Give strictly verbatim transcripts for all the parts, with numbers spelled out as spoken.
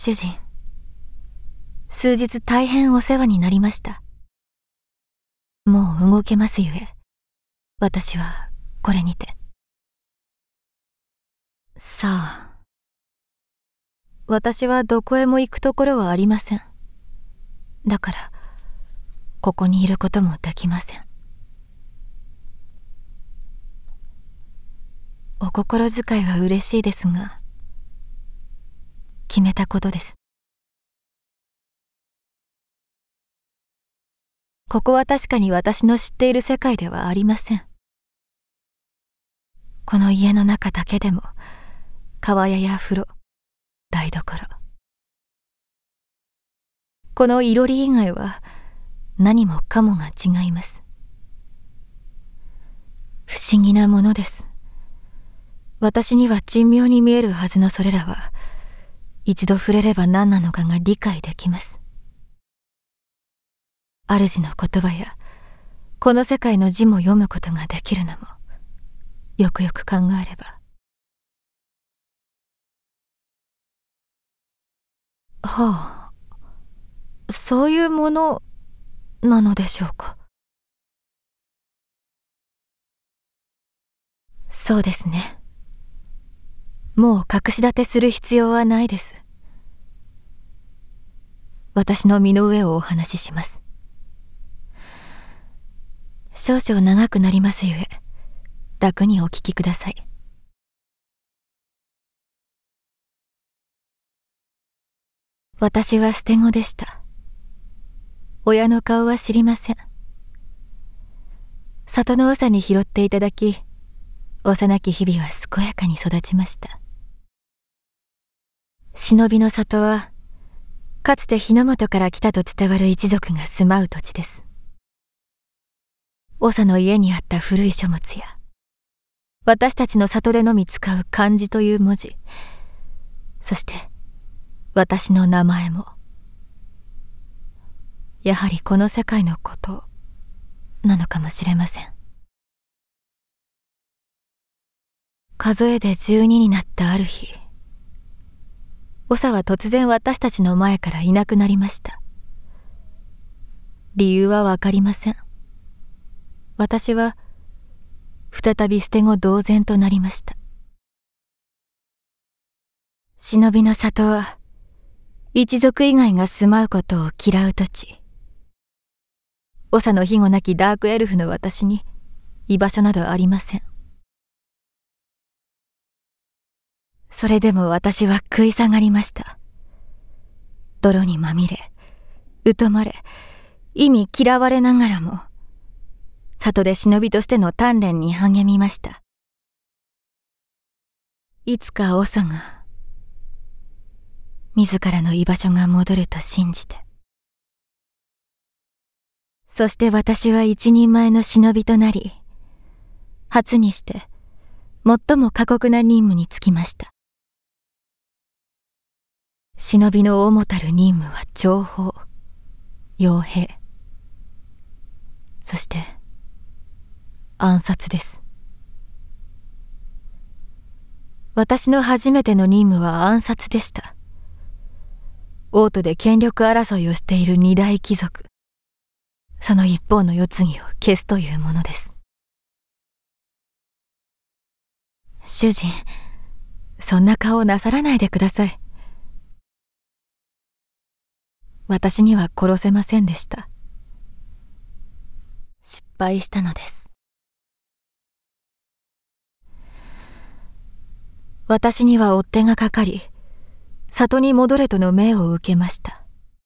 主人、数日大変お世話になりました。もう動けますゆえ、私はこれにて。さあ、私はどこへも行くところはありません。だから、ここにいることもできません。お心遣いは嬉しいですが、決めたことです。ここは確かに私の知っている世界ではありません。この家の中だけでも、川屋や風呂、台所。このいろり以外は何もかもが違います。不思議なものです。私には珍妙に見えるはずのそれらは、一度触れれば何なのかが理解できます。主の言葉やこの世界の字も読むことができるのもよくよく考えれば。はあ、そういうものなのでしょうか。そうですね。もう隠し立てする必要はないです。私の身の上をお話しします。少々長くなりますゆえ、楽にお聞きください。私は捨て子でした。親の顔は知りません。里の長に拾っていただき、幼き日々は健やかに育ちました。忍びの里は、かつて日の本から来たと伝わる一族が住まう土地です。長の家にあった古い書物や、私たちの里でのみ使う漢字という文字、そして私の名前も、やはりこの世界のことなのかもしれません。数えで十二になったある日、長は突然私たちの前からいなくなりました。理由はわかりません。私は再び捨て子同然となりました。忍びの里は一族以外が住まうことを嫌う土地。長の庇護なきダークエルフの私に居場所などありません。それでも私は食い下がりました。泥にまみれ、疎まれ、意味嫌われながらも、里で忍びとしての鍛錬に励みました。いつか長が、自らの居場所が戻ると信じて。そして私は一人前の忍びとなり、初にして最も過酷な任務に就きました。忍びの主たる任務は諜報、傭兵、そして暗殺です。私の初めての任務は暗殺でした。王都で権力争いをしている二大貴族、その一方の世継ぎを消すというものです。主人、そんな顔をなさらないでください。私には殺せませんでした。失敗したのです。私には追っ手がかかり、里に戻れとの命を受けました。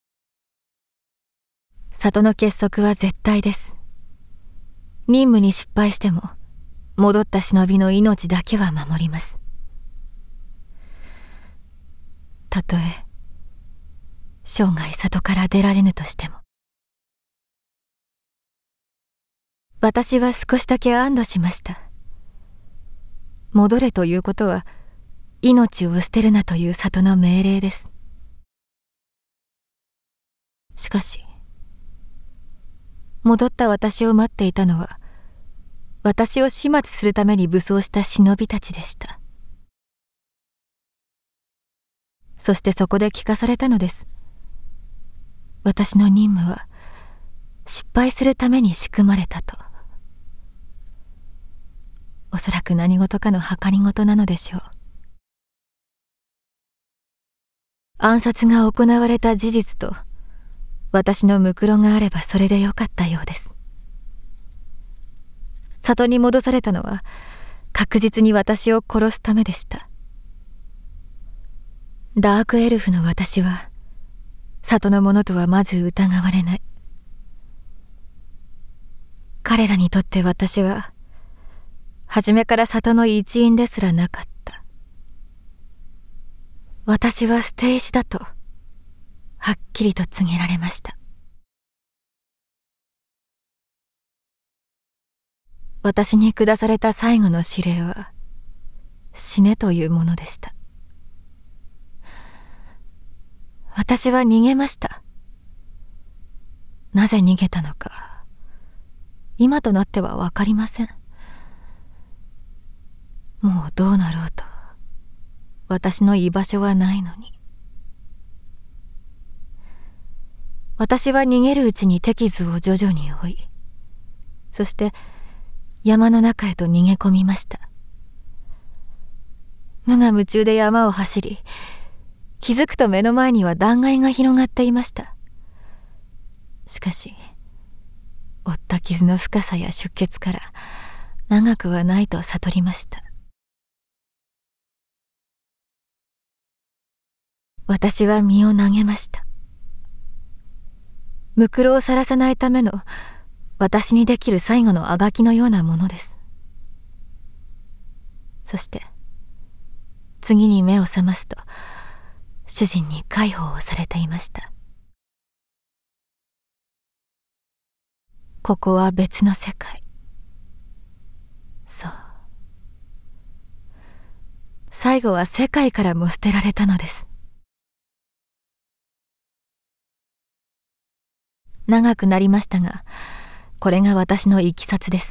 里の結束は絶対です。任務に失敗しても、戻った忍びの命だけは守ります。たとえ、生涯里から出られぬとしても。私は少しだけ安堵しました。戻れということは、命を捨てるなという里の命令です。しかし、戻った私を待っていたのは、私を始末するために武装した忍びたちでした。 そしてそこで聞かされたのです。私の任務は失敗するために仕組まれたと。おそらく何事かの計りごとなのでしょう。暗殺が行われた事実と私のムクロがあればそれでよかったようです。里に戻されたのは確実に私を殺すためでした。ダークエルフの私は里の者とはまず疑われない。彼らにとって私は初めから里の一員ですらなかった。私は捨て石だとはっきりと告げられました。私に下された最後の指令は死ねというものでした。私は逃げました。なぜ逃げたのか今となっては分かりません。もうどうなろうと私の居場所はないのに。私は逃げるうちに手傷を徐々に負い、そして山の中へと逃げ込みました。無我夢中で山を走り、気づくと目の前には断崖が広がっていました。しかし負った傷の深さや出血から長くはないと悟りました。私は身を投げました。むくろをさらさないための私にできる最後のあがきのようなものです。そして次に目を覚ますと主人に介抱をされていました。ここは別の世界。そう、最後は世界からも捨てられたのです。長くなりましたが、これが私のいきさつです。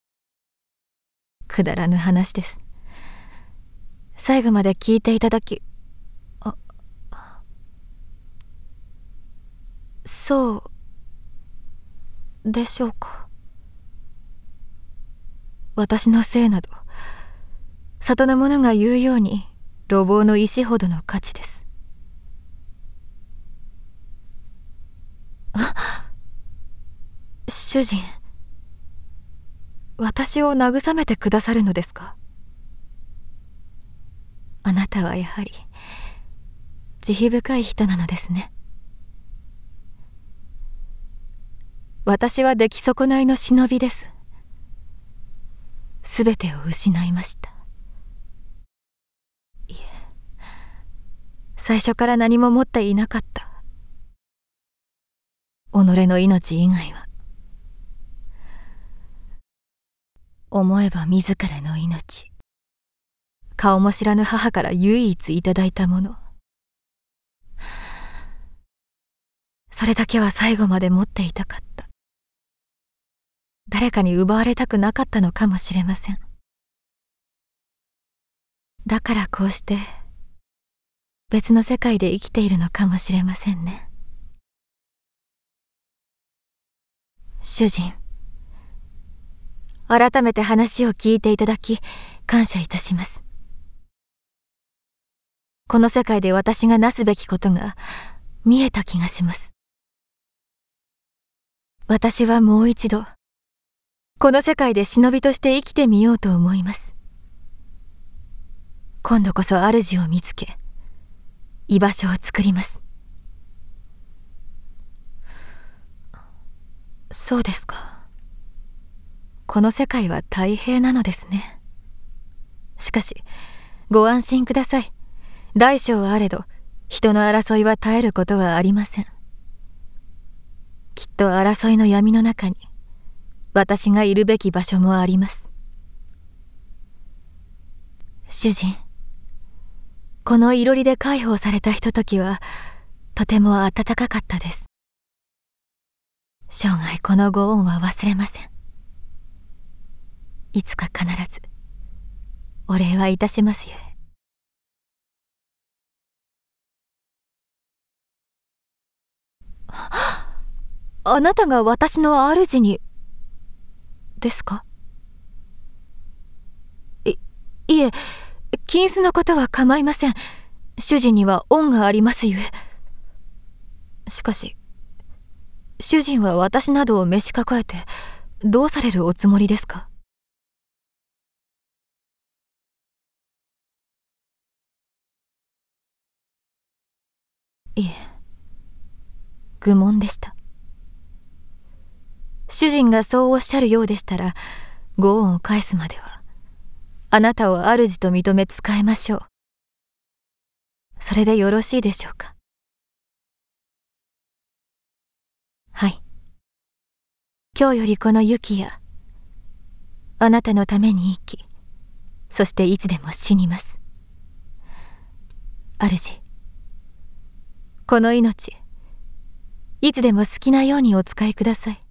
くだらぬ話です。最後まで聞いていただき、あ、そうでしょうか。私のせいなど、里の者が言うように路傍の石ほどの価値です。主人、私を慰めてくださるのですか。あなたはやはり慈悲深い人なのですね。私は出来損ないの忍びです。すべてを失いました。いえ、最初から何も持っていなかった。己の命以外は。思えば自らの命、顔も知らぬ母から唯一いただいたもの、それだけは最後まで持っていたかった。誰かに奪われたくなかったのかもしれません。だからこうして別の世界で生きているのかもしれませんね。主人、改めて話を聞いていただき感謝いたします。この世界で私がなすべきことが見えた気がします。私はもう一度この世界で忍びとして生きてみようと思います。今度こそ主を見つけ居場所を作ります。そうですか。この世界は太平なのですね。しかしご安心ください。大小あれど人の争いは絶えることはありません。きっと争いの闇の中に私がいるべき場所もあります。主人、このいろりで解放されたひとときはとても温かかったです。生涯このご恩は忘れません。いつか必ずお礼はいたしますゆえ。 あなたが私の主にですか？い、いえ、金子のことは構いません。主人には恩がありますゆえ。しかし主人は私などを召し抱えてどうされるおつもりですか？いえ、愚問でした。主人がそうおっしゃるようでしたら、ご恩を返すまではあなたを主と認め仕えましょう。それでよろしいでしょうか？はい。今日よりこのユキやあなたのために生き、そしていつでも死にます。主、この命いつでも好きなようにお使いください。